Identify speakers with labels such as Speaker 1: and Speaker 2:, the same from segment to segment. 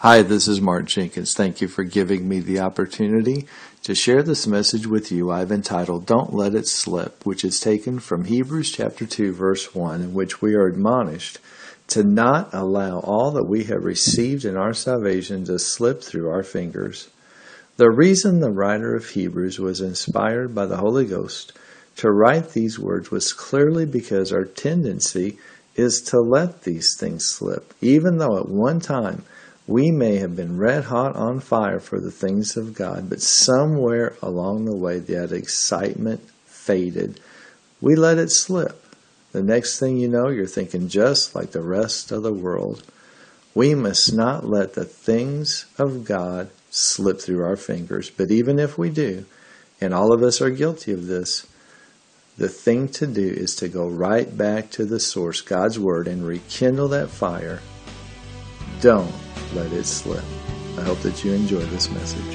Speaker 1: Hi, this is Mark Jenkins. Thank you for giving me the opportunity to share this message with you. I've entitled, Don't Let It Slip, which is taken from Hebrews chapter 2, verse 1, in which we are admonished to not allow all that we have received in our salvation to slip through our fingers. The reason the writer of Hebrews was inspired by the Holy Ghost to write these words was clearly because our tendency is to let these things slip, even though at one time we may have been red hot on fire for the things of God, but somewhere along the way that excitement faded. We let it slip. The next thing you know, you're thinking just like the rest of the world. We must not let the things of God slip through our fingers. But even if we do, and all of us are guilty of this, the thing to do is to go right back to the source, God's Word, and rekindle that fire. Don't let it slip. I hope that you enjoy this message.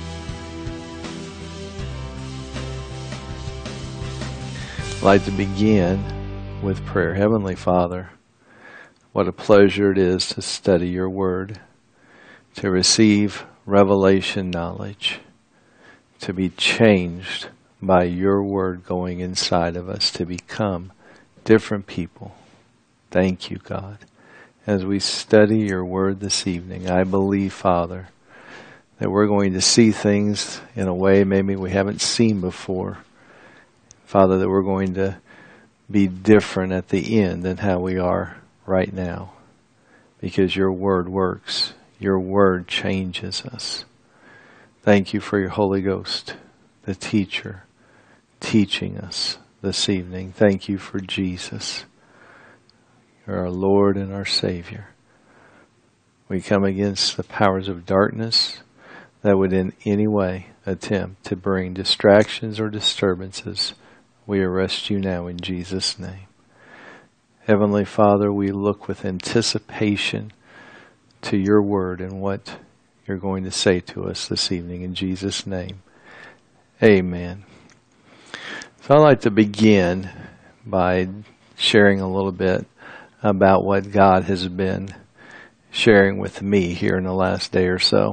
Speaker 1: I'd like to begin with prayer. Heavenly Father, what a pleasure it is to study your word, to receive revelation knowledge, to be changed by your word going inside of us, to become different people. Thank you, God. As we study your word this evening, I believe, Father, that we're going to see things in a way maybe we haven't seen before. Father, that we're going to be different at the end than how we are right now. Because your word works. Your word changes us. Thank you for your Holy Ghost, the teacher, teaching us this evening. Thank you for Jesus, our Lord and our Savior. We come against the powers of darkness that would in any way attempt to bring distractions or disturbances. We arrest you now in Jesus' name. Heavenly Father, we look with anticipation to your word and what you're going to say to us this evening in Jesus' name. Amen. So I'd like to begin by sharing a little bit about what God has been sharing with me here in the last day or so.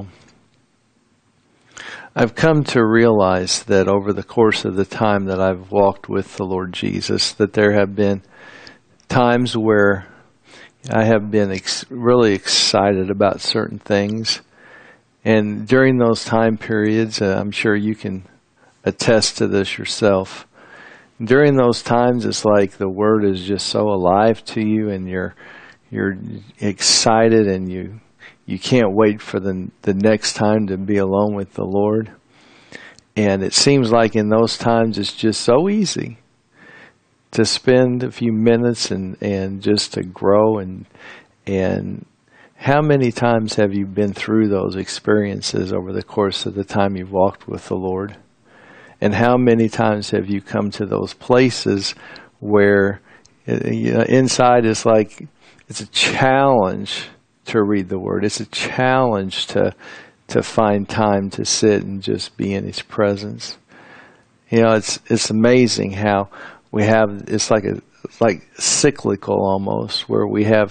Speaker 1: I've come to realize that over the course of the time that I've walked with the Lord Jesus, that there have been times where I have been really excited about certain things. And during those time periods, I'm sure you can attest to this yourself. During those times, it's like the Word is just so alive to you, and you're excited, and you can't wait for the next time to be alone with the Lord. And it seems like in those times, it's just so easy to spend a few minutes and just to grow. And how many times have you been through those experiences over the course of the time you've walked with the Lord? And how many times have you come to those places where inside is like it's a challenge to read the Word. It's a challenge to find time to sit and just be in His presence. You know, it's amazing how we have it's like cyclical almost, where we have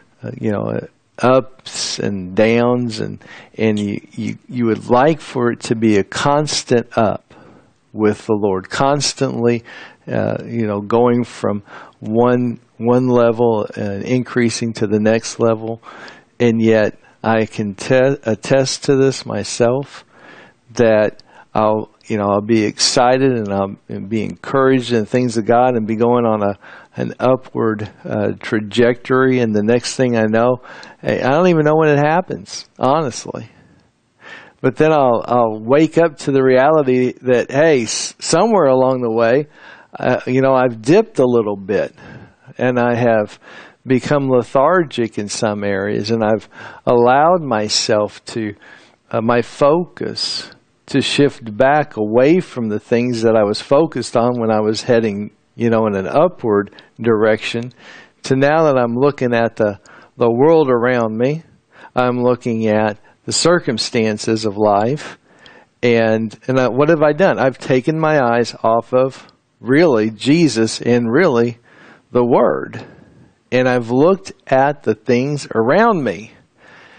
Speaker 1: ups and downs, and you would like for it to be a constant up with the Lord, constantly, going from one level and increasing to the next level. And yet, I can attest to this myself, that I'll be excited and I'll be encouraged in things of God and be going on an upward trajectory. And the next thing I know, I don't even know when it happens, honestly. But then I'll wake up to the reality that, hey, somewhere along the way, I've dipped a little bit, and I have become lethargic in some areas, and I've allowed myself to, my focus to shift back away from the things that I was focused on when I was heading, in an upward direction, to now that I'm looking at the world around me, I'm looking at the circumstances of life, and what have I done? I've taken my eyes off of really Jesus and really the Word, and I've looked at the things around me,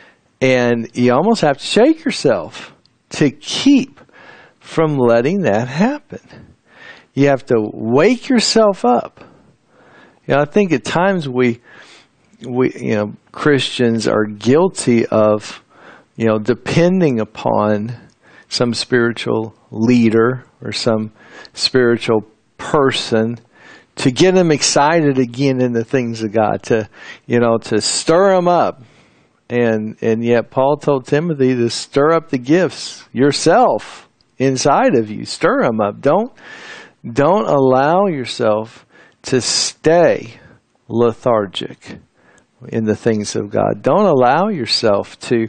Speaker 1: And you almost have to shake yourself to keep from letting that happen. You have to wake yourself up. I think at times we Christians are guilty of, depending upon some spiritual leader or some spiritual person to get them excited again in the things of God, to stir them up. And yet Paul told Timothy to stir up the gifts yourself inside of you. Stir them up. Don't allow yourself to stay lethargic in the things of God. Don't allow yourself to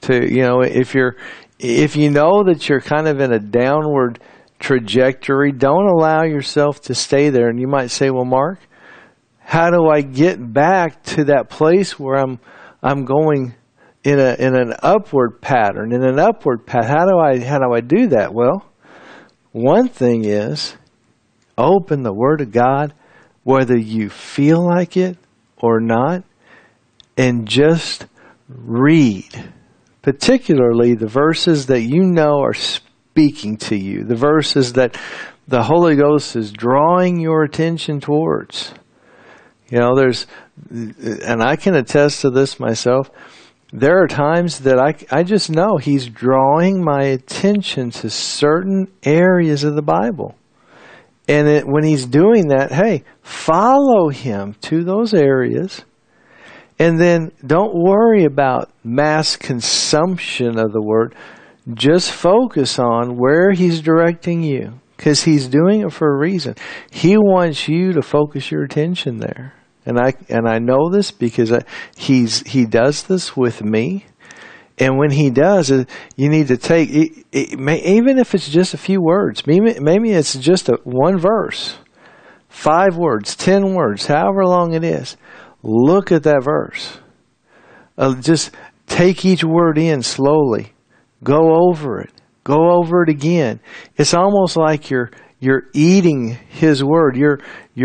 Speaker 1: if you know that you're kind of in a downward trajectory, don't allow yourself to stay there. And you might say, well, Mark, how do I get back to that place where I'm going in an upward pattern, in an upward path? How do I do that? Well, one thing is open the Word of God, whether you feel like it or not, and just read, particularly the verses that you know are speaking to you, the verses that the Holy Ghost is drawing your attention towards. And I can attest to this myself, there are times that I just know He's drawing my attention to certain areas of the Bible. And when He's doing that, hey, follow Him to those areas. And then don't worry about mass consumption of the Word. Just focus on where He's directing you, because He's doing it for a reason. He wants you to focus your attention there. And I know this because He does this with me. And when He does, you need to take, even if it's just a few words, maybe it's just one verse, 5 words, 10 words, however long it is. Look at that verse. Just take each word in slowly. Go over it. Go over it again. It's almost like you're eating His Word. You're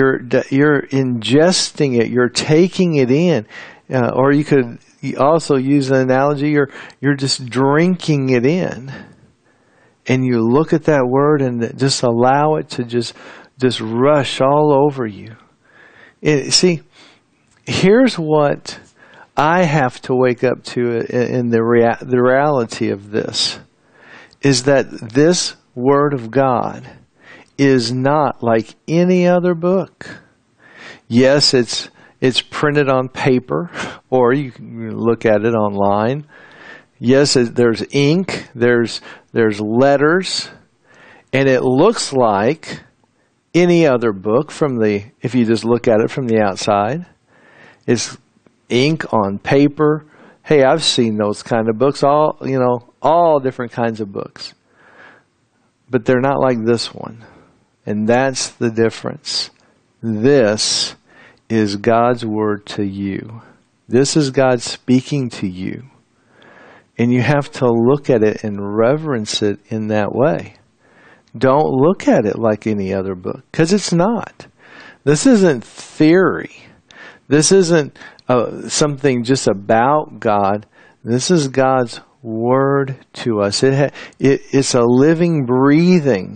Speaker 1: ingesting it. You're taking it in. Or you could also use an analogy. You're just drinking it in. And you look at that Word and just allow it to just rush all over you. See, here's what I have to wake up to in the reality of this, is that this Word of God is not like any other book. Yes, it's printed on paper, or you can look at it online. Yes, there's ink, there's letters, and it looks like any other book if you just look at it from the outside. It's ink on paper. Hey, I've seen those kind of books, all different kinds of books. But they're not like this one. And that's the difference. This is God's Word to you. This is God speaking to you. And you have to look at it and reverence it in that way. Don't look at it like any other book, because it's not. This isn't theory. This isn't something just about God. This is God's Word to us. It's a living, breathing.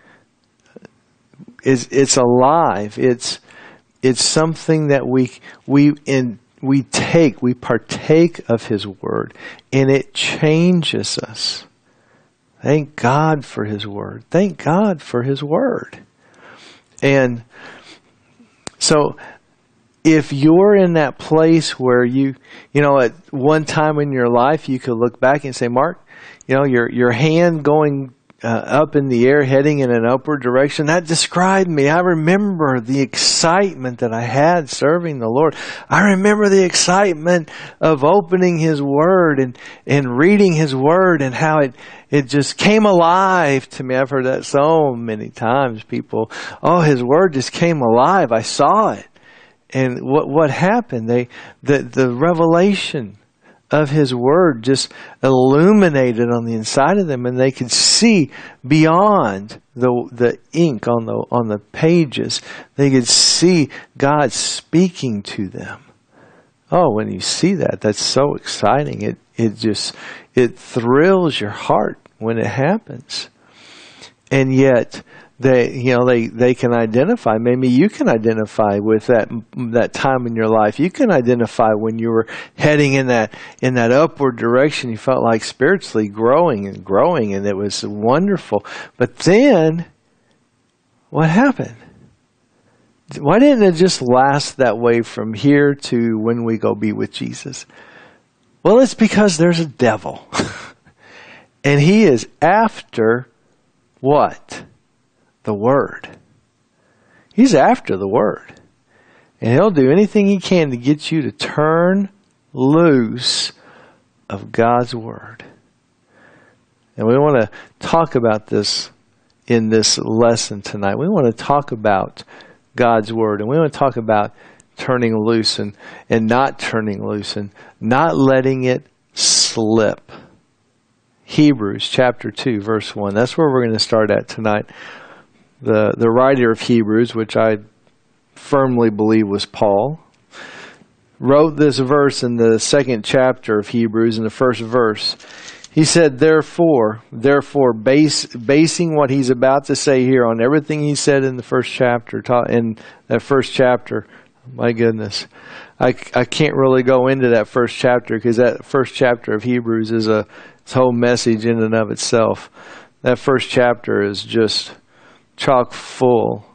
Speaker 1: It's alive. It's something that we partake of His Word, and it changes us. Thank God for His Word. Thank God for His Word. And so, if you're in that place where at one time in your life you could look back and say, Mark, your hand going up in the air, heading in an upward direction, that described me. I remember the excitement that I had serving the Lord. I remember the excitement of opening His Word and reading His Word, and how it just came alive to me. I've heard that so many times. People, His Word just came alive. I saw it. And what happened? The revelation of His Word just illuminated on the inside of them, and they could see beyond the ink on the pages. They could see God speaking to them. When you see that, that's so exciting. it thrills your heart when it happens. And yet they can identify, maybe you can identify with that time in your life. You can identify when you were heading in that upward direction. You felt like spiritually growing, and it was wonderful. But then what happened? Why didn't it just last that way from here to when we go be with Jesus? Well, it's because there's a devil. And he is after what? The Word. He's after the Word. And he'll do anything he can to get you to turn loose of God's Word. And we want to talk about this in this lesson tonight. We want to talk about God's Word. And we want to talk about turning loose and not turning loose and not letting it slip. Hebrews chapter 2, verse 1. That's where we're going to start at tonight. The writer of Hebrews, which I firmly believe was Paul, wrote this verse in the second chapter of Hebrews, in the first verse. He said, therefore, basing what he's about to say here on everything he said in the first chapter, in that first chapter, my goodness, I can't really go into that first chapter because that first chapter of Hebrews is its whole message in and of itself. That first chapter is just chock full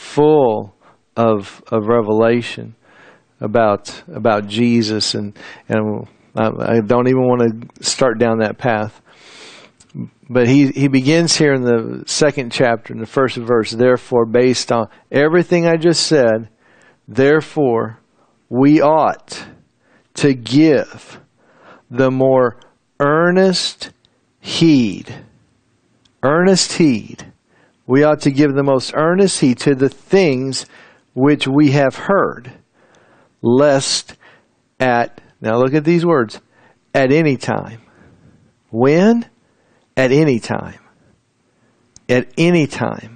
Speaker 1: of revelation about Jesus, and I don't even want to start down that path. But he begins here in the second chapter, in the first verse, therefore, based on everything I just said, therefore, we ought to give the more earnest heed. Earnest heed. We ought to give the most earnest heed to the things which we have heard, lest now look at these words, at any time. When? At any time. At any time.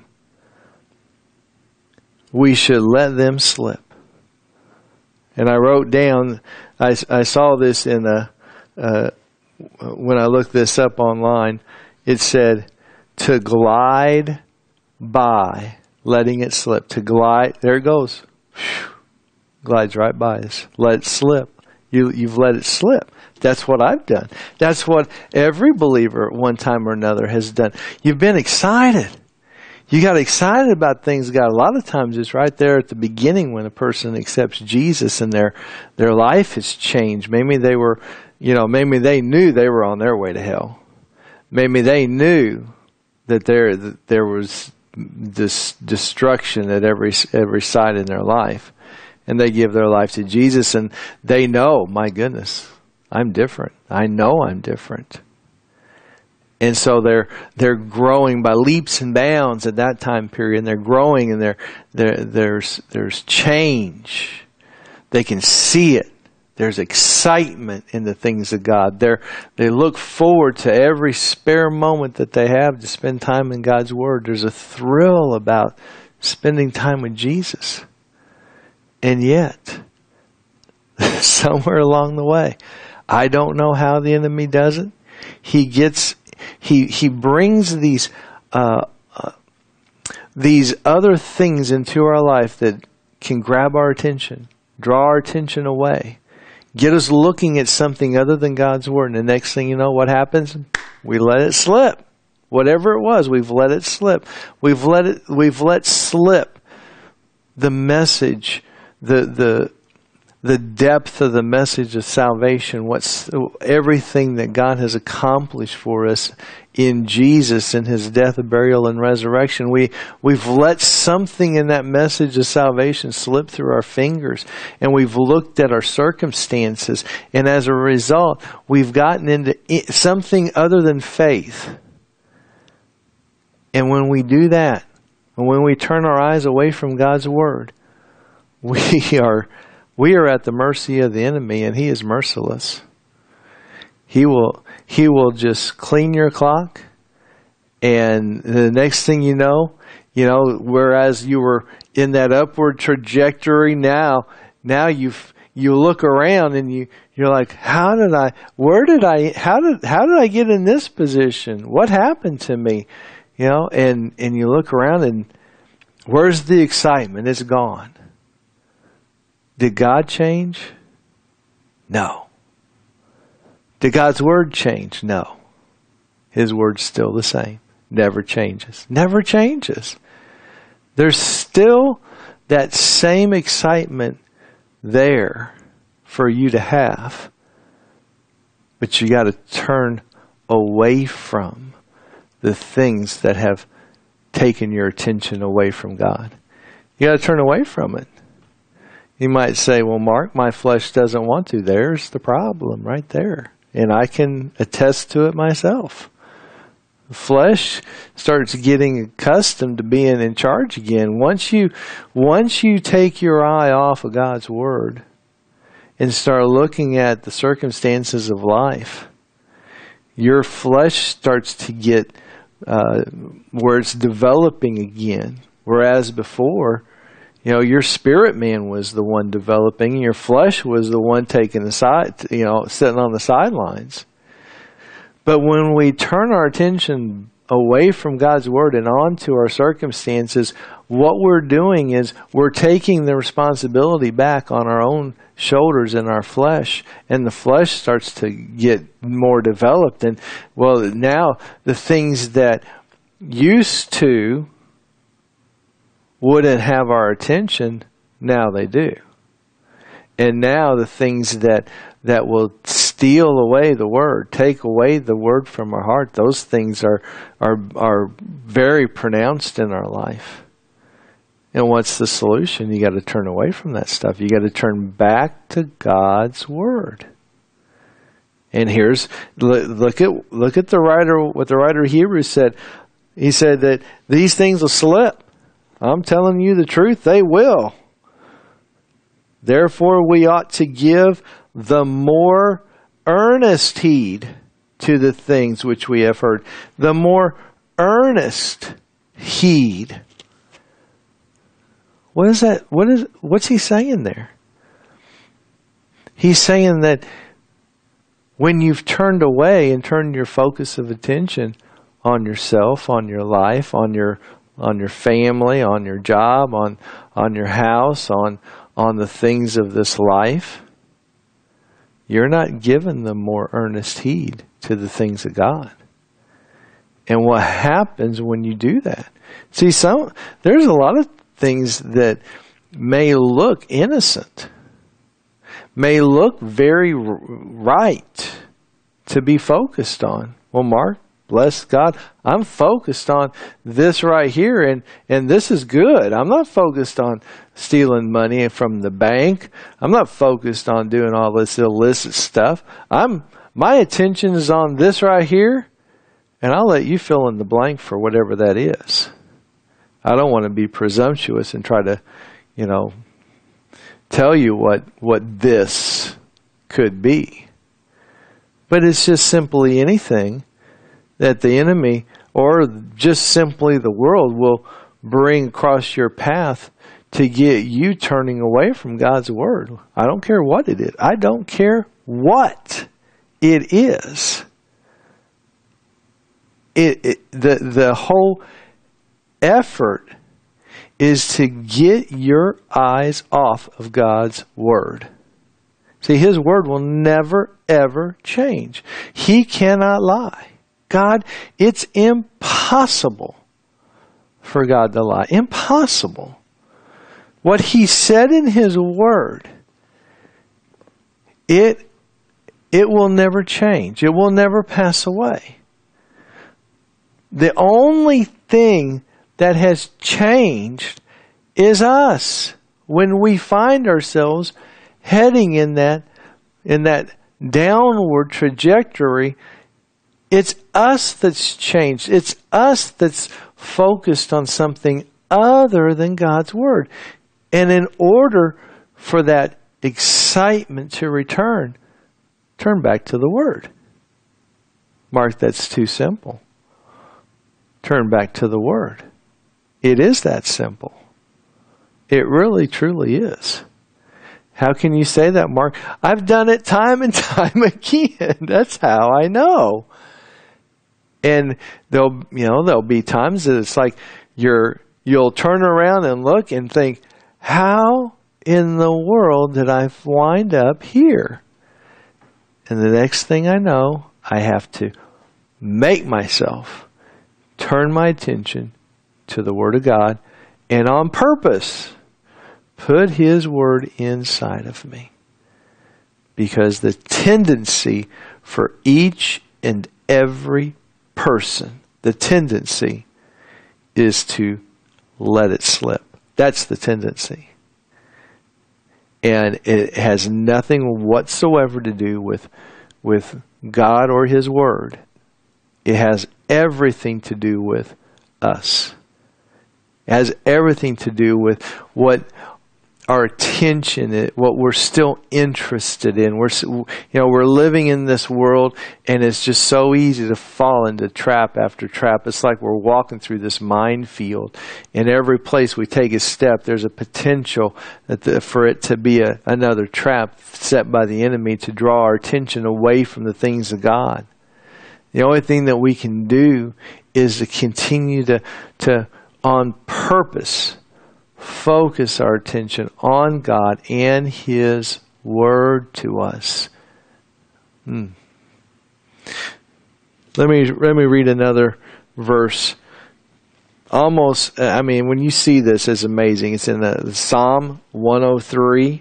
Speaker 1: We should let them slip. And I wrote down, I saw this in when I looked this up online, it said, to glide by, letting it slip. To glide, there it goes. Whew. Glides right by us. Let it slip. You've let it slip. That's what I've done. That's what every believer at one time or another has done. You've been excited. You got excited about things. God, a lot of times it's right there at the beginning when a person accepts Jesus and their life has changed. Maybe they were, maybe they knew they were on their way to hell. Maybe they knew that there was this destruction at every side in their life. And they give their life to Jesus and they know, my goodness, I'm different. I know I'm different. And so they're growing by leaps and bounds at that time period. And they're growing and there's change. They can see it. There's excitement in the things of God. They look forward to every spare moment that they have to spend time in God's Word. There's a thrill about spending time with Jesus. And yet, somewhere along the way, I don't know how the enemy does it. He brings these other things into our life that can grab our attention, draw our attention away, get us looking at something other than God's Word. And the next thing you know, what happens? We let it slip. Whatever it was, we've let it slip. We've let slip the message, the depth of the message of salvation, everything that God has accomplished for us in Jesus and His death, burial, and resurrection. We've let something in that message of salvation slip through our fingers, and we've looked at our circumstances, and as a result, we've gotten into something other than faith. And when we do that, and when we turn our eyes away from God's Word, we are at the mercy of the enemy, and he is merciless. He will just clean your clock, and the next thing you know, whereas you were in that upward trajectory, now you've you look around and you're like, how did I get in this position? What happened to me? And you look around and where's the excitement? It's gone. Did God change? No. Did God's word change? No. His word's still the same. Never changes. Never changes. There's still that same excitement there for you to have. But you got to turn away from the things that have taken your attention away from God. You got to turn away from it. You might say, well, Mark, my flesh doesn't want to. There's the problem right there. And I can attest to it myself. The flesh starts getting accustomed to being in charge again. Once you take your eye off of God's word and start looking at the circumstances of life, your flesh starts to get where it's developing again. Whereas before, your spirit man was the one developing, and your flesh was the one taking the side, sitting on the sidelines. But when we turn our attention away from God's word and onto our circumstances, what we're doing is we're taking the responsibility back on our own shoulders and our flesh, and the flesh starts to get more developed. And now the things that used to wouldn't have our attention, now they do. And now the things that will steal away the word, take away the word from our heart, those things are very pronounced in our life. And what's the solution? You got to turn away from that stuff. You got to turn back to God's word. And look at the writer, what the writer of Hebrews said. He said that these things will slip. I'm telling you the truth, they will. Therefore, we ought to give the more earnest heed to the things which we have heard. The more earnest heed. What is that? What's he saying there? He's saying that when you've turned away and turned your focus of attention on yourself, on your life, on your family, on your job, on your house, on the things of this life, you're not giving them more earnest heed to the things of God. And what happens when you do that? See, there's a lot of things that may look innocent, may look very right to be focused on. Well, Mark, bless God, I'm focused on this right here, and this is good. I'm not focused on stealing money from the bank. I'm not focused on doing all this illicit stuff. My attention is on this right here, and I'll let you fill in the blank for whatever that is. I don't want to be presumptuous and try to, tell you what this could be. But it's just simply anything that the enemy or just simply the world will bring across your path to get you turning away from God's word. I don't care what it is. I don't care what it is. The whole effort is to get your eyes off of God's word. See, his word will never, ever change. He cannot lie. God, it's impossible for God to lie. Impossible. What he said in his word, it will never change. It will never pass away. The only thing that has changed is us. When we find ourselves heading in that downward trajectory, it's us that's changed. It's us that's focused on something other than God's word. And in order for that excitement to return, turn back to the word. Mark, that's too simple. Turn back to the word. It is that simple. It really, truly is. How can you say that, Mark? I've done it time and time again. That's how I know. And there'll be times that it's like you'll turn around and look and think, how in the world did I wind up here? And the next thing I know, I have to make myself turn my attention to the Word of God, and on purpose put His Word inside of me. Because the tendency for each and every person, the tendency is to let it slip. That's the tendency. And it has nothing whatsoever to do with God or His Word. It has everything to do with us. It has everything to do with what our attention, what we're still interested in. We're living in this world, and it's just so easy to fall into trap after trap. It's like we're walking through this minefield. In every place we take a step, there's a potential for it to be another trap set by the enemy to draw our attention away from the things of God. The only thing that we can do is to continue to on purpose, focus our attention on God and His Word to us. Let me read another verse. When you see this, it's amazing. It's in Psalm 103.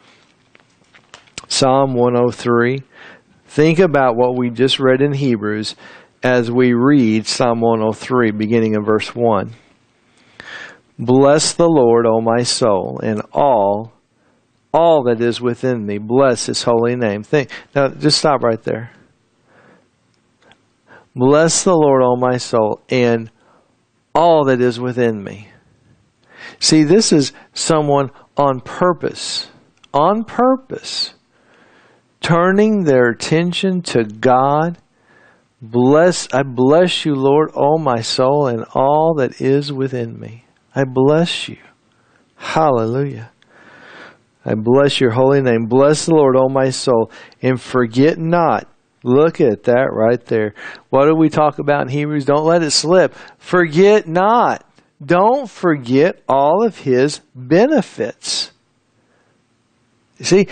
Speaker 1: Psalm 103. Think about what we just read in Hebrews as we read Psalm 103, beginning in verse 1. Bless the Lord, O my soul, and all that is within me. Bless His holy name. Now, just stop right there. Bless the Lord, O my soul, and all that is within me. See, this is someone on purpose, turning their attention to God. I bless you, Lord, O my soul, and all that is within me. I bless you. Hallelujah. I bless your holy name. Bless the Lord, O my soul, and forget not. Look at that right there. What do we talk about in Hebrews? Don't let it slip. Forget not. Don't forget all of His benefits. See,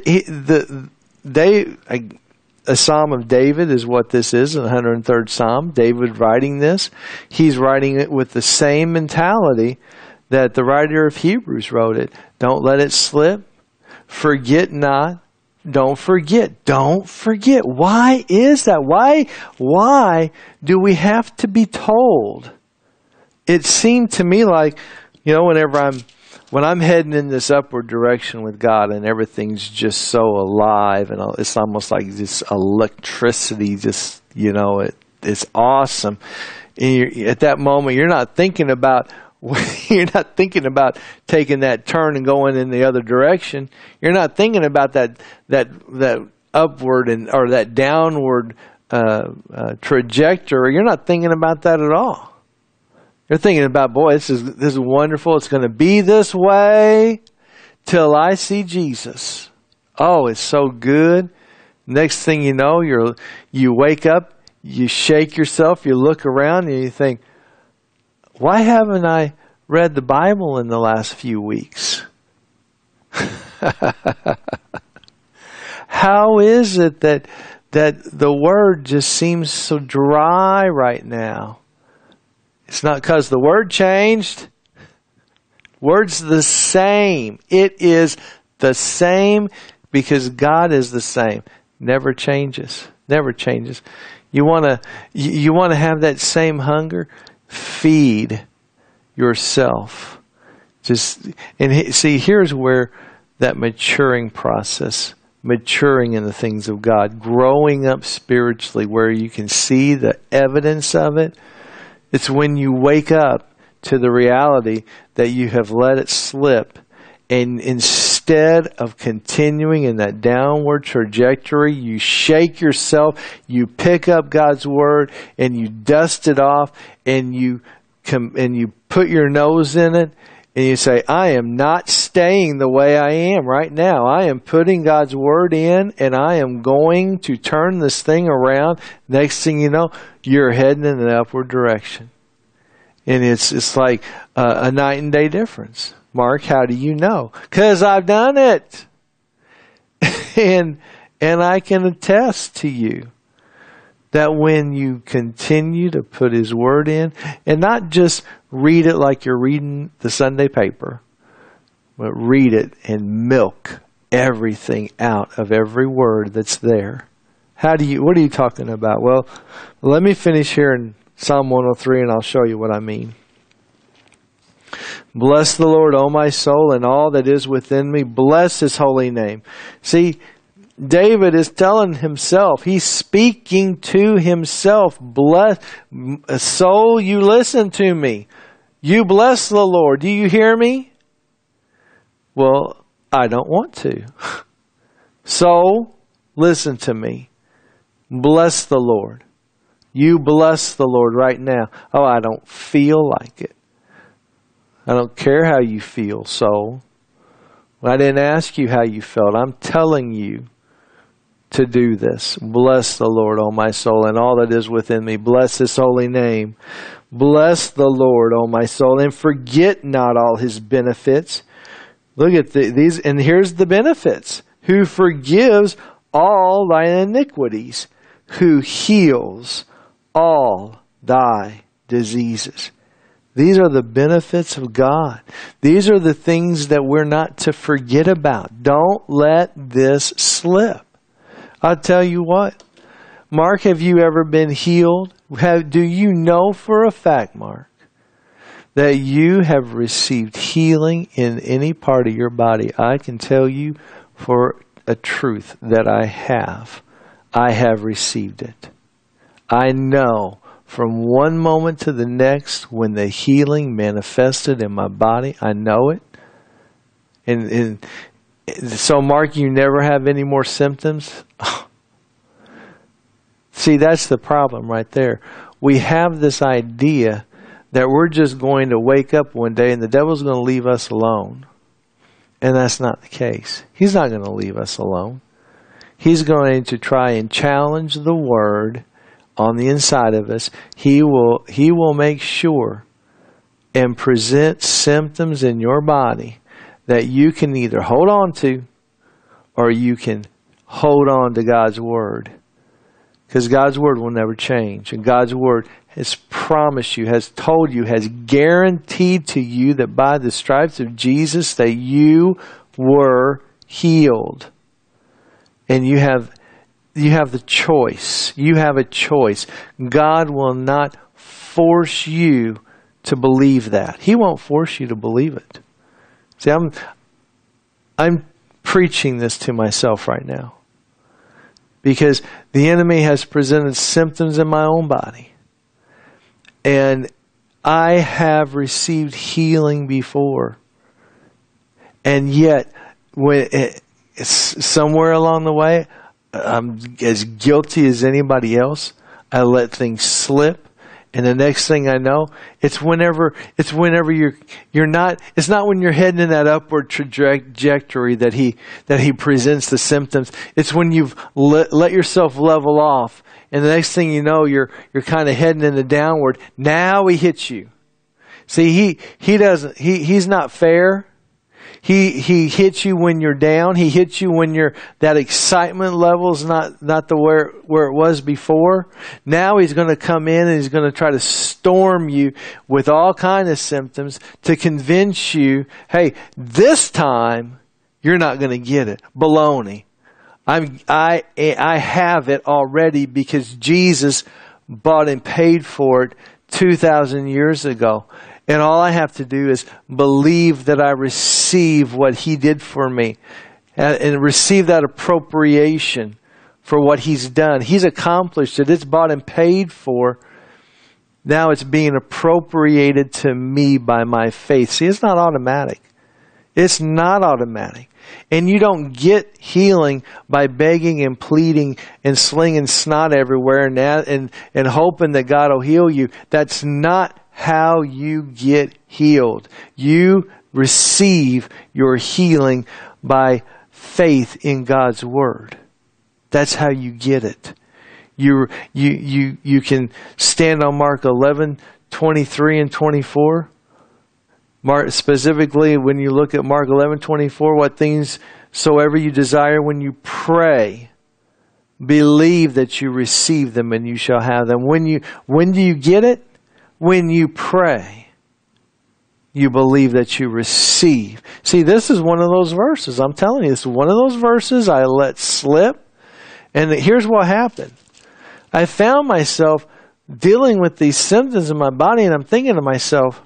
Speaker 1: a Psalm of David is what this is, the 103rd Psalm. David writing this. He's writing it with the same mentality that the writer of Hebrews wrote it. Don't let it slip. Forget not. Don't forget. Don't forget. Why is that? Why do we have to be told? It seemed to me like, when I'm heading in this upward direction with God and everything's just so alive and it's almost like this electricity, it's awesome. And at that moment, you're not thinking about taking that turn and going in the other direction. You're not thinking about that upward or that downward trajectory. You're not thinking about that at all. You're thinking about, boy, this is wonderful. It's going to be this way till I see Jesus. Oh, it's so good. Next thing you know, you wake up, you shake yourself, you look around, and you think, why haven't I read the Bible in the last few weeks? How is it that the Word just seems so dry right now? It's not because the Word changed. Word's the same. It is the same because God is the same. Never changes. Never changes. You want to have that same hunger? Feed yourself. Here's where that maturing process, maturing in the things of God, growing up spiritually, where you can see the evidence of it. It's when you wake up to the reality that you have let it slip, and instead of continuing in that downward trajectory, you shake yourself, you pick up God's Word, and you dust it off, and you put your nose in it, and you say, I am not staying the way I am right now. I am putting God's Word in, and I am going to turn this thing around. Next thing you know, you're heading in an upward direction. And it's like a night and day difference. Mark, how do you know? Because I've done it. and I can attest to you that when you continue to put His Word in, and not just read it like you're reading the Sunday paper, but read it and milk everything out of every word that's there. What are you talking about? Well, let me finish here in Psalm 103 and I'll show you what I mean. Bless the Lord, O my soul, and all that is within me. Bless His holy name. See, David is telling himself, he's speaking to himself, bless, soul, you listen to me. You bless the Lord. Do you hear me? Well, I don't want to. Soul, listen to me. Bless the Lord. You bless the Lord right now. Oh, I don't feel like it. I don't care how you feel, soul. I didn't ask you how you felt. I'm telling you to do this. Bless the Lord, O my soul, and all that is within me. Bless His holy name. Bless the Lord, O my soul, and forget not all His benefits. Look at these, and here's the benefits. Who forgives all thine iniquities, who heals all thy diseases. These are the benefits of God. These are the things that we're not to forget about. Don't let this slip. I'll tell you what. Mark, have you ever been healed? Do you know for a fact, Mark, that you have received healing in any part of your body? I can tell you for a truth that I have. I have received it. I know from one moment to the next when the healing manifested in my body. I know it. And so, Mark, you never have any more symptoms? See, that's the problem right there. We have this idea that we're just going to wake up one day and the devil's going to leave us alone. And that's not the case. He's not going to leave us alone. He's going to try and challenge the Word on the inside of us. He will make sure and present symptoms in your body that you can either hold on to or you can hold on to God's Word. Because God's Word will never change. And God's Word has promised you, has told you, has guaranteed to you that by the stripes of Jesus that you were healed. And you have the choice. You have a choice. God will not force you to believe that. He won't force you to believe it. See, I'm preaching this to myself right now. Because the enemy has presented symptoms in my own body. And I have received healing before. And yet, somewhere along the way, I'm as guilty as anybody else. I let things slip. And the next thing I know, it's whenever you're not, it's not when you're heading in that upward trajectory that he presents the symptoms. It's when you've let yourself level off, and the next thing you know, you're kind of heading in the downward. Now he hits you. See, he's not fair. He hits you when you're down. He hits you when that excitement level is not where it was before. Now he's going to come in and he's going to try to storm you with all kinds of symptoms to convince you, hey, this time you're not going to get it. Baloney. I have it already because Jesus bought and paid for it 2,000 years ago. And all I have to do is believe that I receive what He did for me and receive that appropriation for what He's done. He's accomplished it. It's bought and paid for. Now it's being appropriated to me by my faith. See, it's not automatic. It's not automatic. And you don't get healing by begging and pleading and slinging snot everywhere and hoping that God will heal you. That's not how you get healed. You receive your healing by faith in God's Word. That's how you get it. You can stand on Mark 11:23 and 24. Specifically, when you look at Mark 11:24, what things soever you desire when you pray, believe that you receive them and you shall have them. When do you get it? When you pray, you believe that you receive. See, this is one of those verses. I'm telling you, this is one of those verses I let slip. And here's what happened. I found myself dealing with these symptoms in my body, and I'm thinking to myself,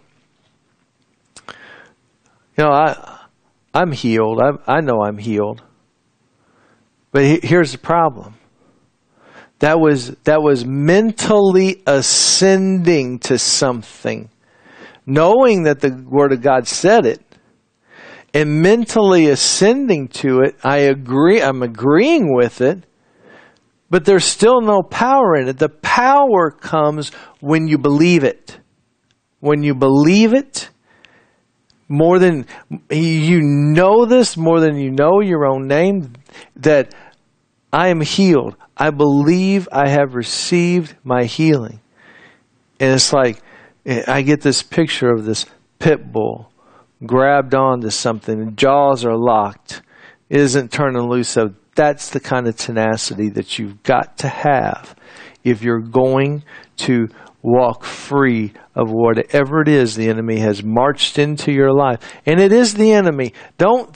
Speaker 1: I'm healed. I know I'm healed. But here's the problem. That was mentally ascending to something. Knowing that the Word of God said it, and mentally ascending to it, I'm agreeing with it, but there's still no power in it. The power comes when you believe it. When you believe it, more than you know this, more than you know your own name, that I am healed. I believe I have received my healing. And it's like, I get this picture of this pit bull grabbed onto something. The jaws are locked. It isn't turning loose. So that's the kind of tenacity that you've got to have if you're going to walk free of whatever it is the enemy has marched into your life. And it is the enemy. Don't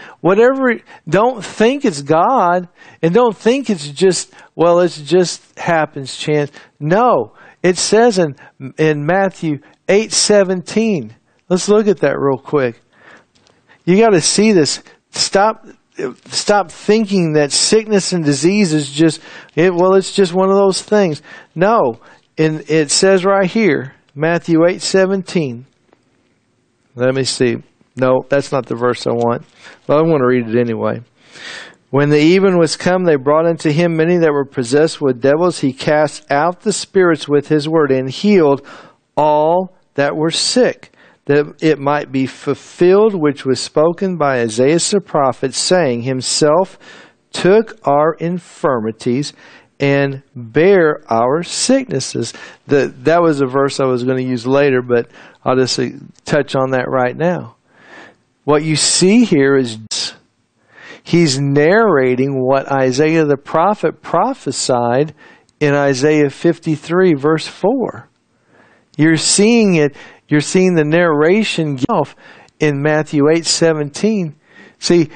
Speaker 1: think it's God, and don't think it's just happens chance. No, it says in Matthew 8:17. Let's look at that real quick. You got to see this. Stop thinking that sickness and disease is it's just one of those things. No. And it says right here, Matthew 8:17. Let me see. No, that's not the verse I want. But I want to read it anyway. When the even was come, they brought unto him many that were possessed with devils. He cast out the spirits with his word and healed all that were sick, that it might be fulfilled which was spoken by Isaiah the prophet, saying, Himself took our infirmities and bear our sicknesses. That was a verse I was going to use later, but I'll just touch on that right now. What you see here is he's narrating what Isaiah the prophet prophesied in Isaiah 53 verse 4. You're seeing it. You're seeing the narration in Matthew 8:17. See,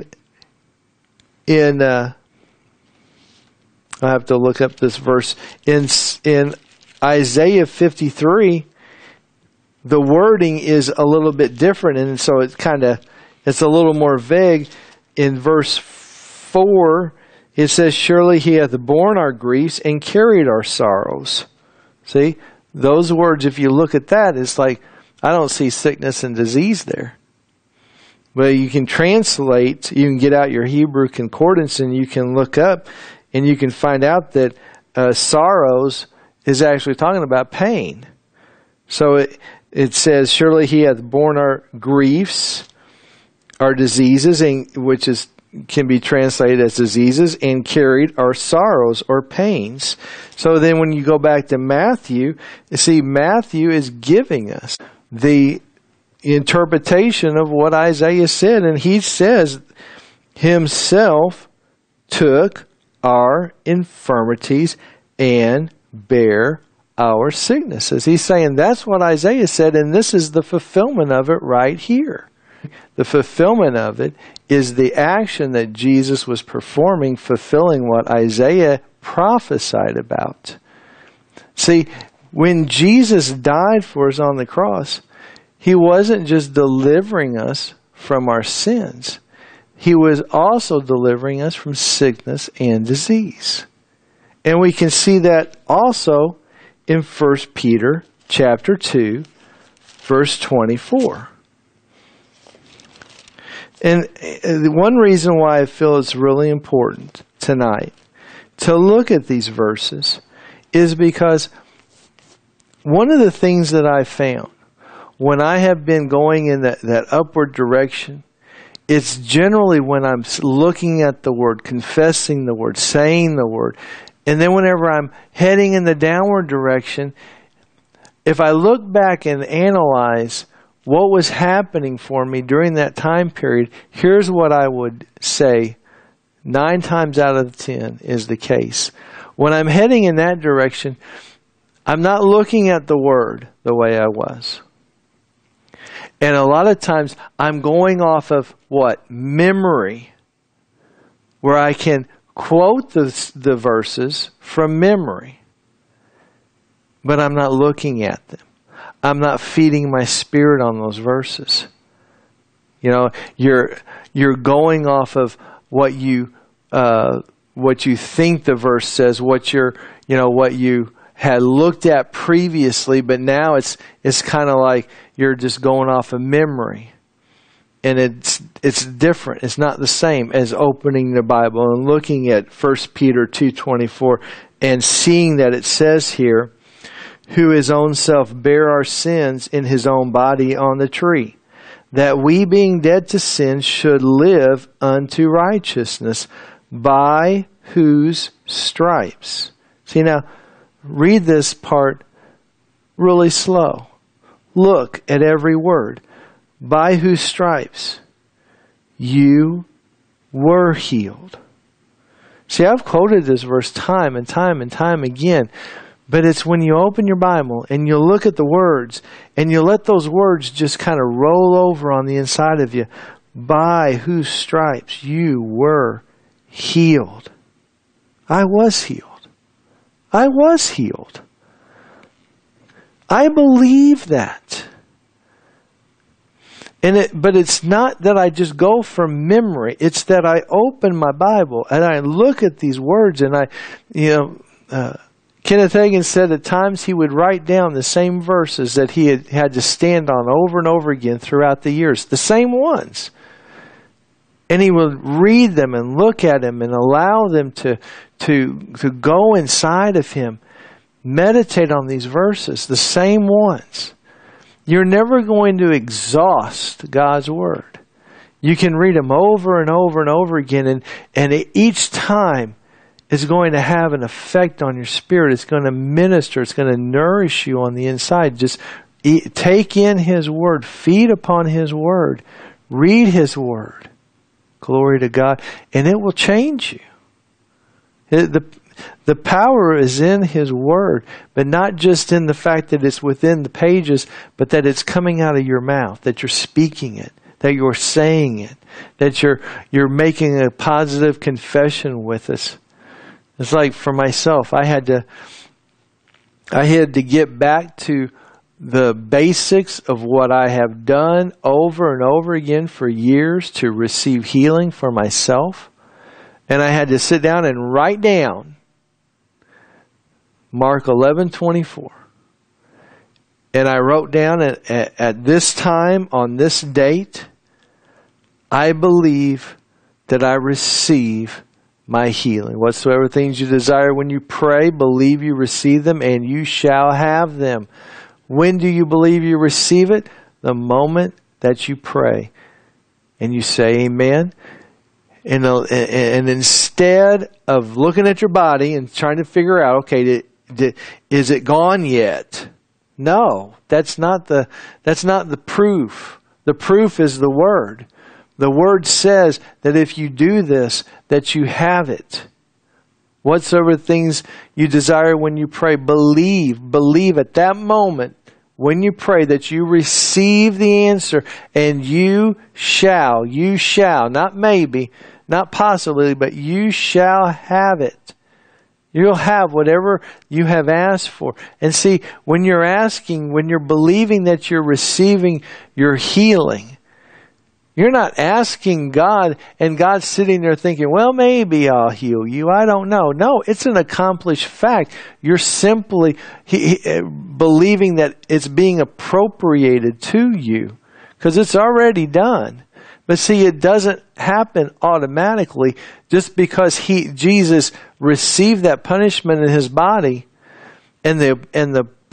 Speaker 1: I have to look up this verse. In Isaiah 53, the wording is a little bit different, and so it's a little more vague. In verse 4, it says, Surely He hath borne our griefs and carried our sorrows. See? Those words, if you look at that, it's like, I don't see sickness and disease there. But you can translate, you can get out your Hebrew concordance and you can look up and you can find out that sorrows is actually talking about pain. So it says, Surely He hath borne our griefs, our diseases, which can be translated as diseases, and carried our sorrows or pains. So then when you go back to Matthew, you see Matthew is giving us the interpretation of what Isaiah said. And he says, Himself took our infirmities and bear our sicknesses. He's saying that's what Isaiah said, and this is the fulfillment of it right here. The fulfillment of it is the action that Jesus was performing, fulfilling what Isaiah prophesied about. See, when Jesus died for us on the cross, He wasn't just delivering us from our sins. He was also delivering us from sickness and disease. And we can see that also in 1 Peter chapter 2, verse 24. And one reason why I feel it's really important tonight to look at these verses is because one of the things that I found when I have been going in that upward direction, it's generally when I'm looking at the Word, confessing the Word, saying the Word. And then whenever I'm heading in the downward direction, if I look back and analyze what was happening for me during that time period, here's what I would say 9 times out of 10 is the case. When I'm heading in that direction, I'm not looking at the Word the way I was. And a lot of times I'm going off of what? Memory. Where I can quote the verses from memory. But I'm not looking at them. I'm not feeding my spirit on those verses. You know, you're going off of what you think the verse says, what you had looked at previously, but now it's kind of like you're just going off of memory. And it's different. It's not the same as opening the Bible and looking at 1 Peter 2:24 and seeing that it says here, who his own self bare our sins in his own body on the tree, that we being dead to sin should live unto righteousness, by whose stripes. See, now, read this part really slow. Look at every word. By whose stripes you were healed. See, I've quoted this verse time and time and time again, but it's when you open your Bible and you look at the words and you let those words just kind of roll over on the inside of you. By whose stripes you were healed. I was healed. I was healed. I believe that. But it's not that I just go from memory. It's that I open my Bible and I look at these words and Kenneth Hagin said at times he would write down the same verses that he had to stand on over and over again throughout the years. The same ones. And he would read them and look at them and allow them to go inside of him. Meditate on these verses, the same ones. You're never going to exhaust God's Word. You can read them over and over and over again, and each time is going to have an effect on your spirit. It's going to minister. It's going to nourish you on the inside. Just take in His Word. Feed upon His Word. Read His Word. Glory to God. And it will change you. The power is in His Word, but not just in the fact that it's within the pages, but that it's coming out of your mouth, that you're speaking it, that you're saying it, that you're making a positive confession with us. It's like for myself, I had to get back to the basics of what I have done over and over again for years to receive healing for myself. And I had to sit down and write down Mark 11:24. And I wrote down at this time, on this date, I believe that I receive my healing. Whatsoever things you desire when you pray, believe you receive them, and you shall have them. When do you believe you receive it? The moment that you pray. And you say amen. And instead of looking at your body and trying to figure out, okay, is it gone yet? No, that's not the proof. The proof is the Word. The Word says that if you do this, that you have it. Whatsoever things you desire when you pray, believe at that moment when you pray that you receive the answer, and you shall, not maybe, not possibly, but you shall have it. You'll have whatever you have asked for. And see, when you're asking, when you're believing that you're receiving your healing, you're not asking God and God's sitting there thinking, well, maybe I'll heal you. I don't know. No, it's an accomplished fact. You're simply believing that it's being appropriated to you because it's already done. But see, it doesn't happen automatically just because Jesus received that punishment in His body and the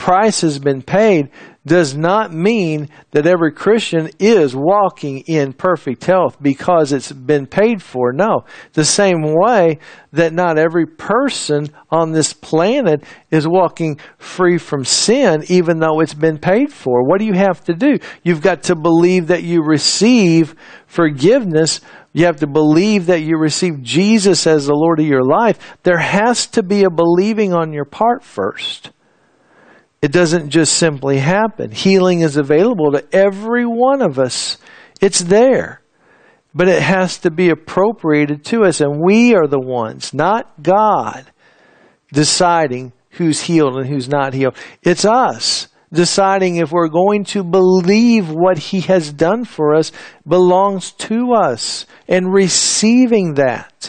Speaker 1: price has been paid does not mean that every Christian is walking in perfect health because it's been paid for. No. The same way that not every person on this planet is walking free from sin even though it's been paid for. What do you have to do? You've got to believe that you receive forgiveness. You have to believe that you receive Jesus as the Lord of your life. There has to be a believing on your part first. It doesn't just simply happen. Healing is available to every one of us. It's there. But it has to be appropriated to us. And we are the ones, not God, deciding who's healed and who's not healed. It's us deciding if we're going to believe what He has done for us belongs to us. And receiving that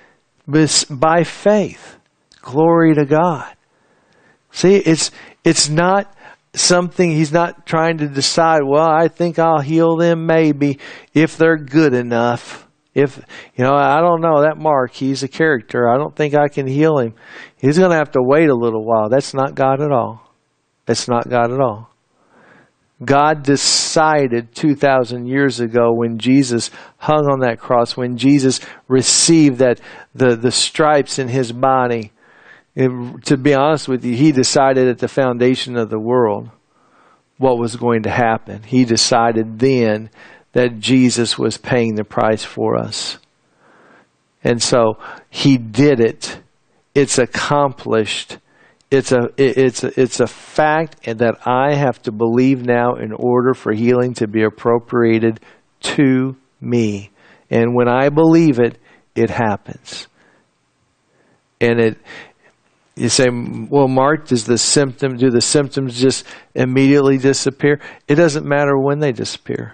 Speaker 1: by faith. Glory to God. See, it's not something He's not trying to decide, well, I think I'll heal them maybe if they're good enough. If, I don't know, that Mark, he's a character. I don't think I can heal him. He's going to have to wait a little while. That's not God at all. That's not God at all. God decided 2,000 years ago when Jesus hung on that cross, when Jesus received the stripes in His body. To be honest with you, He decided at the foundation of the world what was going to happen. He decided then that Jesus was paying the price for us. And so He did it. It's accomplished. It's a fact that I have to believe now in order for healing to be appropriated to me. And when I believe it, it happens. And you say, well, Mark, do the symptoms just immediately disappear? It doesn't matter when they disappear.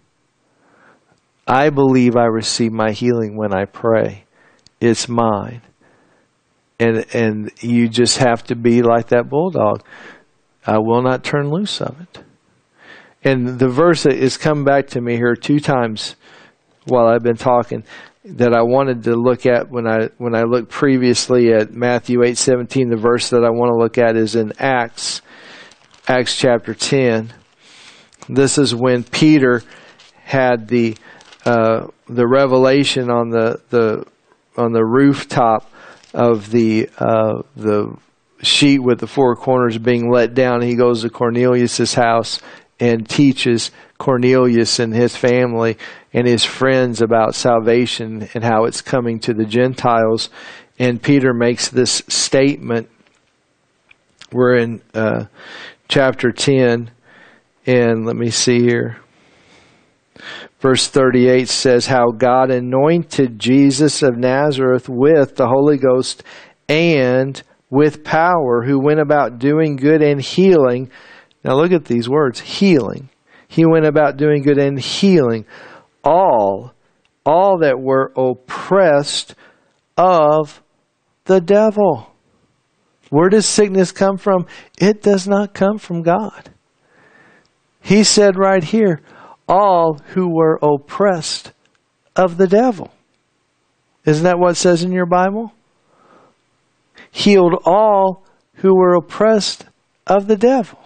Speaker 1: I believe I receive my healing when I pray. It's mine. And you just have to be like that bulldog. I will not turn loose of it. And the verse that is come back to me here 2 times while I've been talking that I wanted to look at when I looked previously at Matthew 8:17, the verse that I want to look at is in Acts chapter 10. This is when Peter had the revelation on the rooftop of the sheet with the 4 corners being let down. He goes to Cornelius' house and teaches Cornelius and his family and his friends about salvation and how it's coming to the Gentiles. And Peter makes this statement. We're in chapter 10, and let me see here. Verse 38 says, how God anointed Jesus of Nazareth with the Holy Ghost and with power, who went about doing good and healing. Now look at these words, healing. He went about doing good and healing all that were oppressed of the devil. Where does sickness come from? It does not come from God. He said right here, all who were oppressed of the devil. Isn't that what it says in your Bible? Healed all who were oppressed of the devil.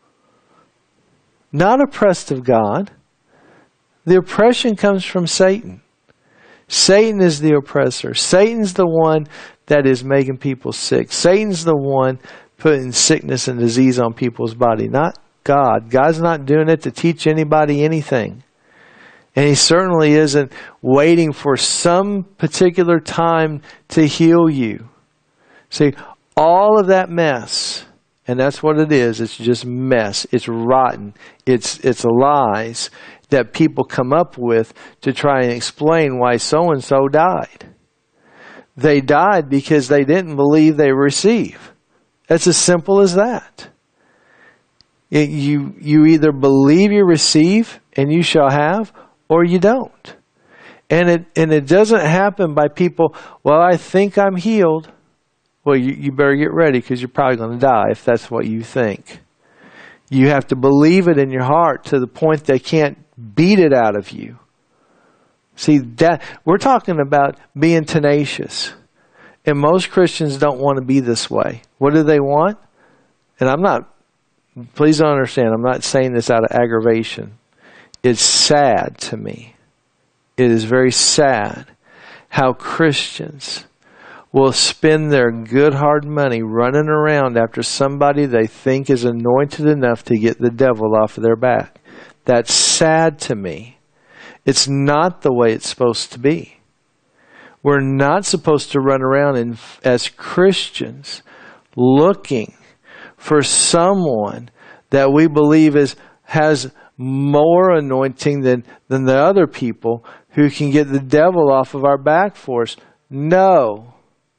Speaker 1: Not oppressed of God. The oppression comes from Satan. Satan is the oppressor. Satan's the one that is making people sick. Satan's the one putting sickness and disease on people's body, not God. God's not doing it to teach anybody anything. And He certainly isn't waiting for some particular time to heal you. See, all of that mess, and that's what it is. It's just mess. It's rotten. It's lies that people come up with to try and explain why so-and-so died. They died because they didn't believe they receive. It's as simple as that. You either believe you receive and you shall have, or you don't. And it doesn't happen by people, well, I think I'm healed. Well, you better get ready because you're probably going to die if that's what you think. You have to believe it in your heart to the point they can't beat it out of you. See, that we're talking about being tenacious. And most Christians don't want to be this way. What do they want? And I'm not please don't understand, I'm not saying this out of aggravation. It's sad to me. It is very sad how Christians will spend their good hard money running around after somebody they think is anointed enough to get the devil off of their back. That's sad to me. It's not the way it's supposed to be. We're not supposed to run around as Christians looking for someone that we believe has more anointing than the other people who can get the devil off of our back for us. No.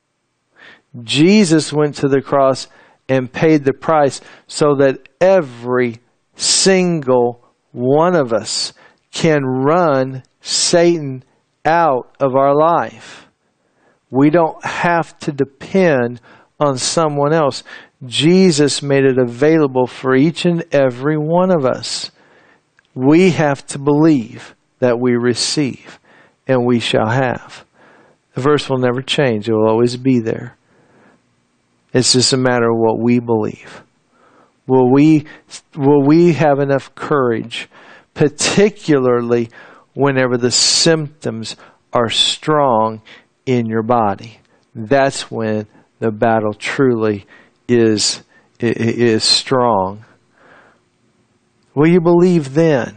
Speaker 1: Jesus went to the cross and paid the price so that every single one of us can run Satan out of our life. We don't have to depend on someone else. Jesus made it available for each and every one of us. We have to believe that we receive, and we shall have. The verse will never change. It will always be there. It's just a matter of what we believe. Will we have enough courage, particularly whenever the symptoms are strong in your body? That's when the battle truly is strong. Will you believe then?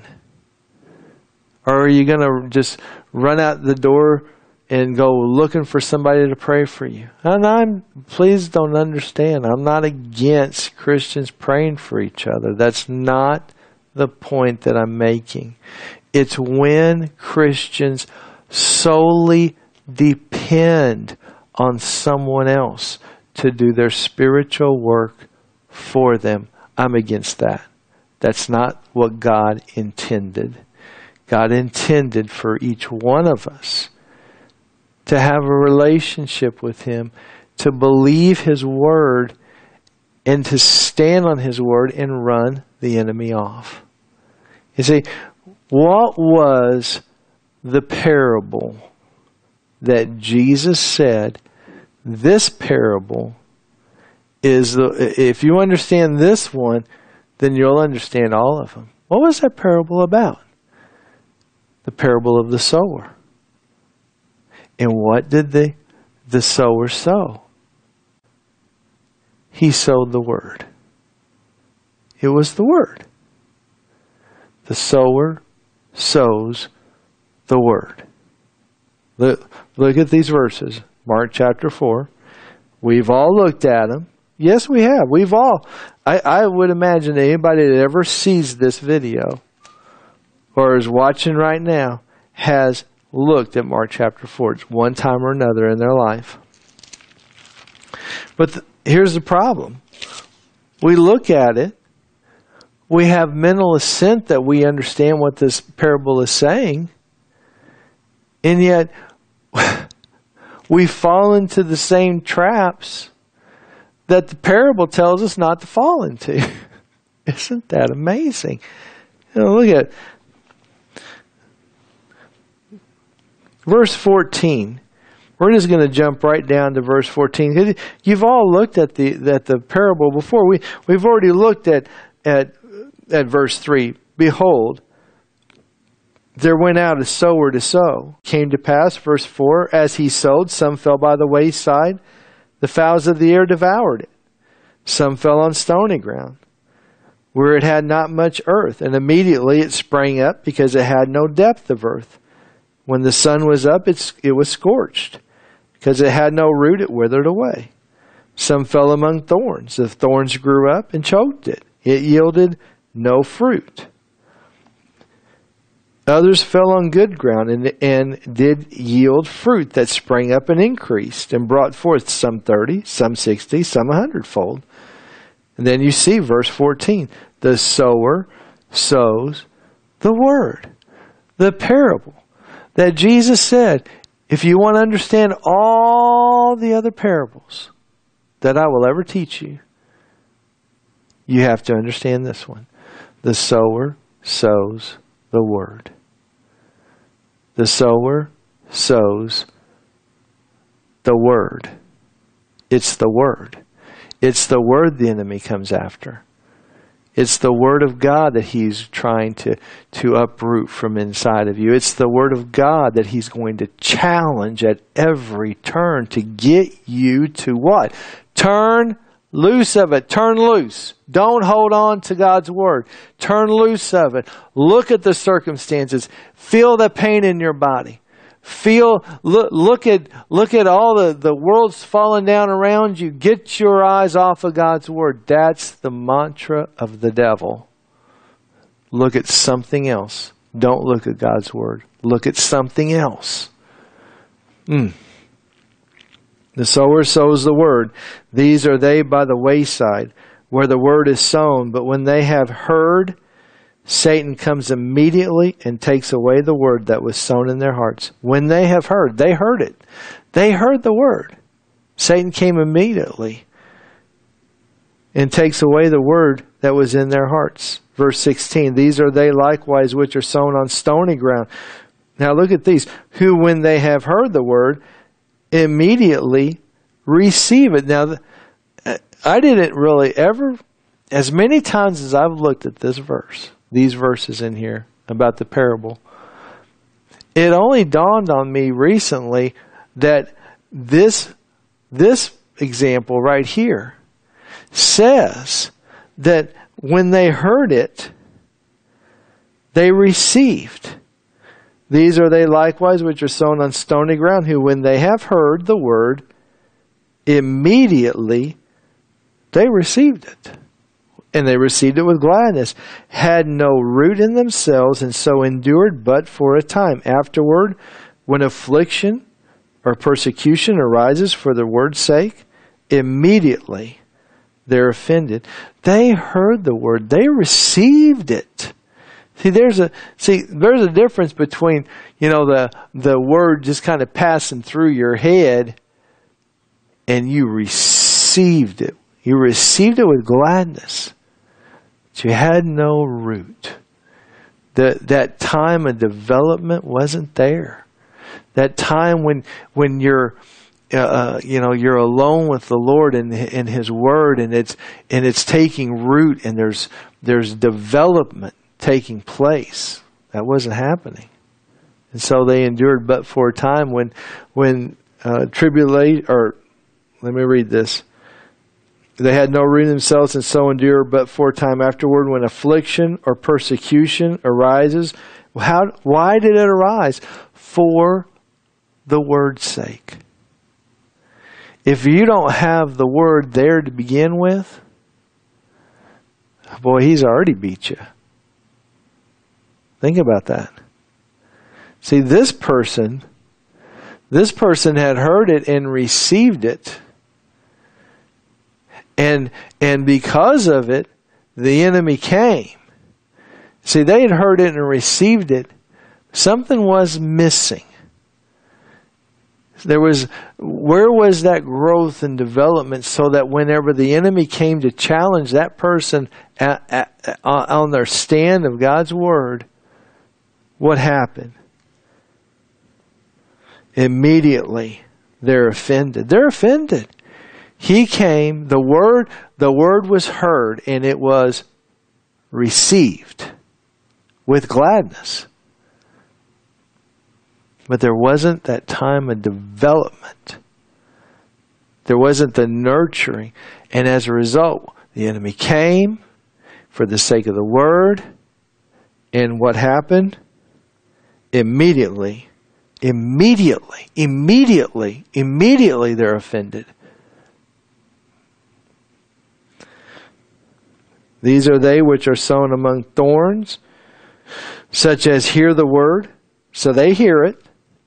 Speaker 1: Or are you going to just run out the door and go looking for somebody to pray for you? And please don't understand, I'm not against Christians praying for each other. That's not the point that I'm making. It's when Christians solely depend on someone else to do their spiritual work for them. I'm against that. That's not what God intended. God intended for each one of us to have a relationship with Him, to believe His Word, and to stand on His Word and run the enemy off. You see, what was the parable that Jesus said, this parable is if you understand this one, then you'll understand all of them. What was that parable about? The parable of the sower. And what did the sower sow? He sowed the word. It was the word. The sower sows the word. Look at these verses. Mark chapter 4. We've all looked at them. Yes, we have. We've all. I would imagine anybody that ever sees this video or is watching right now has looked at Mark chapter 4 one time or another in their life. But here's the problem. We look at it. We have mental assent that we understand what this parable is saying. And yet, we fall into the same traps that the parable tells us not to fall into. Isn't that amazing? Look at verse 14. We're just going to jump right down to verse 14. You've all looked at the parable before. We've already looked at verse 3. Behold, there went out a sower to sow. Came to pass, verse 4, as he sowed, some fell by the wayside. The fowls of the air devoured it. Some fell on stony ground, where it had not much earth, and immediately it sprang up, because it had no depth of earth. When the sun was up, it was scorched. Because it had no root, it withered away. Some fell among thorns. The thorns grew up and choked it. It yielded no fruit. Others fell on good ground and did yield fruit that sprang up and increased and brought forth some 30, some 60, some 100-fold. And then you see verse 14. The sower sows the word. The parable that Jesus said, if you want to understand all the other parables that I will ever teach you, you have to understand this one. The sower sows the word. The sower sows the word. It's the word. It's the word the enemy comes after. It's the Word of God that He's trying to uproot from inside of you. It's the Word of God that He's going to challenge at every turn to get you to what? Turn loose of it. Turn loose. Don't hold on to God's Word. Turn loose of it. Look at the circumstances. Feel the pain in your body. Look at all the world's falling down around you. Get your eyes off of God's Word. That's the mantra of the devil. Look at something else. Don't look at God's Word. Look at something else. The sower sows the Word. These are they by the wayside, where the Word is sown. But when they have heard, Satan comes immediately and takes away the Word that was sown in their hearts. When they have heard, they heard it. They heard the Word. Satan came immediately and takes away the Word that was in their hearts. Verse 16, these are they likewise which are sown on stony ground. Now look at these, who when they have heard the Word, immediately receive it. Now, I didn't really ever, as many times as I've looked at this verse, these verses in here about the parable, it only dawned on me recently that this example right here says that when they heard it, they received. These are they likewise which are sown on stony ground, who when they have heard the Word, immediately they received it. And they received it with gladness, had no root in themselves, and so endured but for a time. Afterward, when affliction or persecution arises for the word's sake, immediately they're offended. They heard the Word. They received it. There's a difference between, the Word just kind of passing through your head and you received it. You received it with gladness. But you had no root. That time of development wasn't there. That time when you're you're alone with the Lord and His Word, and it's taking root, and there's development taking place. That wasn't happening. And so they endured but for a time when tribulation, or let me read this. They had no root in themselves, and so endure but for a time. Afterward, when affliction or persecution arises, why did it arise? For the Word's sake. If you don't have the Word there to begin with, boy, He's already beat you. Think about that. See, this person had heard it and received it. And because of it, the enemy came. See, they had heard it and received it. Something was missing. Where was that growth and development, so that whenever the enemy came to challenge that person on their stand of God's Word, what happened? Immediately they're offended. They're offended. He came, the word was heard, and it was received with gladness. But there wasn't that time of development. There wasn't the nurturing. And as a result, the enemy came for the sake of the Word. And what happened? Immediately they're offended. These are they which are sown among thorns, such as hear the Word. So they hear it,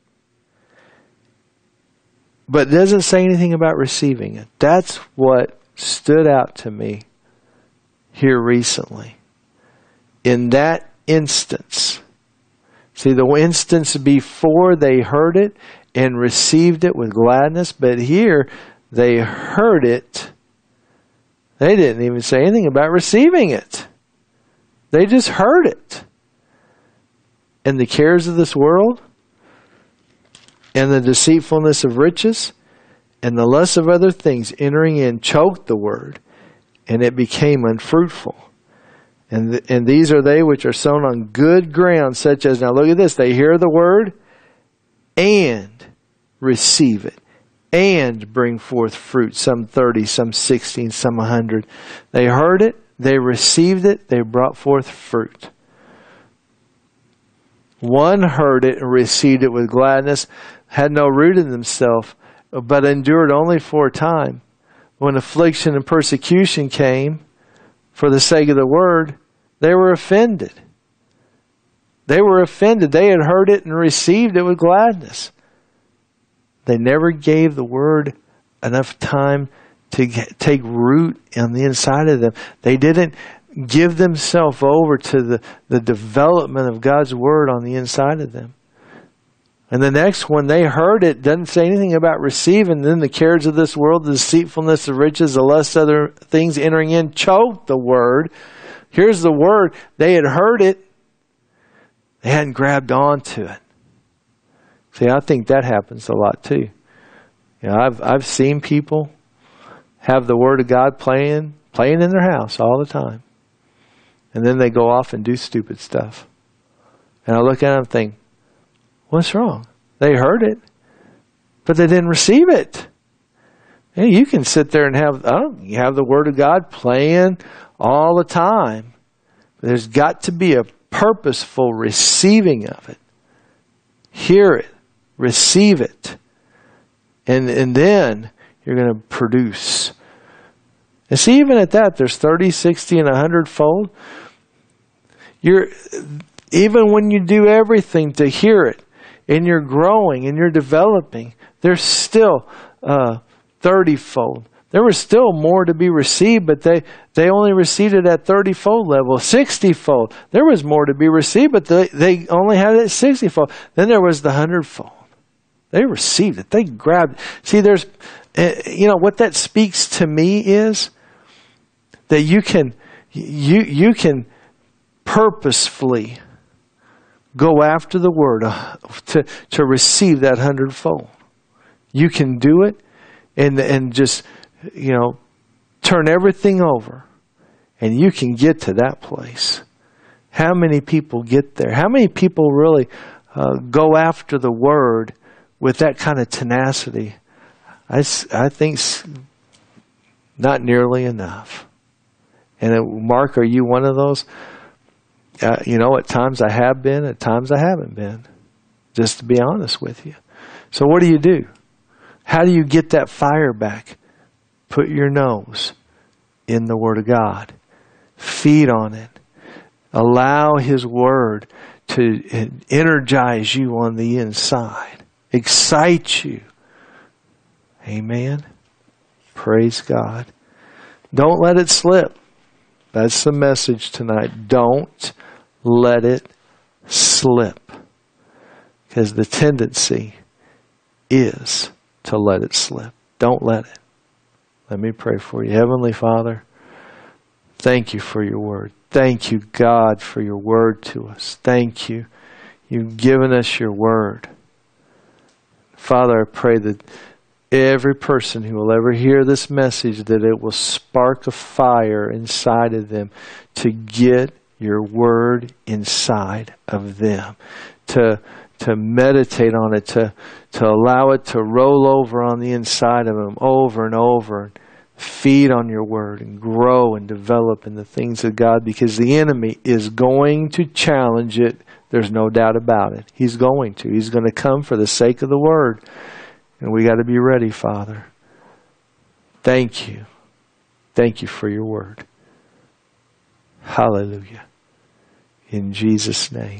Speaker 1: but it doesn't say anything about receiving it. That's what stood out to me here recently. In that instance, see, the instance before, they heard it and received it with gladness, but here they heard it. They didn't even say anything about receiving it. They just heard it. And the cares of this world, and the deceitfulness of riches, and the lust of other things entering in choked the Word, and it became unfruitful. And these are they which are sown on good ground, such as, now look at this, they hear the word and receive it and bring forth fruit, some 30, some 60, some 100. They heard it, they received it, they brought forth fruit. One heard it and received it with gladness, had no root in themselves, but endured only for a time. When affliction and persecution came for the sake of the word, they were offended. They were offended. They had heard it and received it with gladness. They never gave the word enough time to take root on the inside of them. They didn't give themselves over to the development of God's word on the inside of them. And the next one, they heard it, doesn't say anything about receiving. Then the cares of this world, the deceitfulness of riches, the lust of other things entering in, choked the word. Here's the word. They had heard it. They hadn't grabbed onto it. See, I think that happens a lot too. You know, I've seen people have the word of God playing in their house all the time. And then they go off and do stupid stuff. And I look at them and think, what's wrong? They heard it, but they didn't receive it. And you can sit there and have the Word of God playing all the time. But there's got to be a purposeful receiving of it. Hear it, receive it, and then you're going to produce. And see, even at that, there's 30, 60, and 100-fold. Even when you do everything to hear it, and you're growing and you're developing, there's still 30-fold. There was still more to be received, but they only received it at 30-fold level. 60-fold. There was more to be received, but they only had it at 60-fold. Then there was the 100-fold. They received it. They grabbed it. See, there's, what that speaks to me is that you can purposefully go after the word to receive that 100-fold. You can do it and just, turn everything over and you can get to that place. How many people get there? How many people really go after the word with that kind of tenacity? I think not nearly enough. And Mark, are you one of those? At times I have been, at times I haven't been, just to be honest with you. So what do? How do you get that fire back? Put your nose in the Word of God. Feed on it. Allow His Word to energize you on the inside. Excite you. Amen. Praise God. Don't let it slip. That's the message tonight. Don't let it slip. Because the tendency is to let it slip. Don't let it. Let me pray for you. Heavenly Father, thank you for your word. Thank you, God, for your word to us. Thank you. You've given us your word. Father, I pray that every person who will ever hear this message, that it will spark a fire inside of them to get your word inside of them, to meditate on it, to allow it to roll over on the inside of them over and over, feed on your word and grow and develop in the things of God, because the enemy is going to challenge it. There's no doubt about it. He's going to. He's going to come for the sake of the word. And we got to be ready, Father. Thank you. Thank you for your word. Hallelujah. In Jesus' name.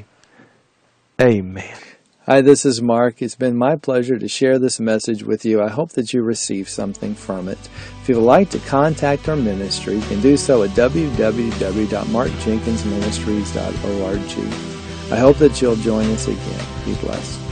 Speaker 1: Amen. Hi, this is Mark. It's been my pleasure to share this message with you. I hope that you receive something from it. If you would like to contact our ministry, you can do so at www.markjenkinsministries.org. I hope that you'll join us again. Be blessed.